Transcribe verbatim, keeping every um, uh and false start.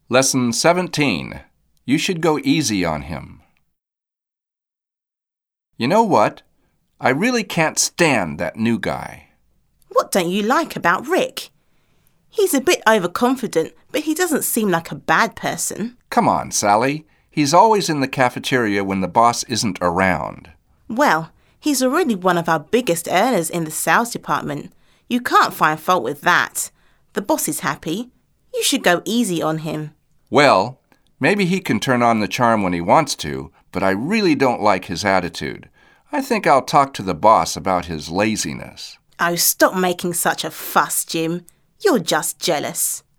Lesson seventeen. You should go easy on him. You know what? I really can't stand that new guy. What don't you like about Rick? He's a bit overconfident, but he doesn't seem like a bad person. Come on, Sally. He's always in the cafeteria when the boss isn't around. Well, he's already one of our biggest earners in the sales department. You can't find fault with that. The boss is happy. You should go easy on him. Well, maybe he can turn on the charm when he wants to, but I really don't like his attitude. I think I'll talk to the boss about his laziness. Oh, stop making such a fuss, Jim. You're just jealous.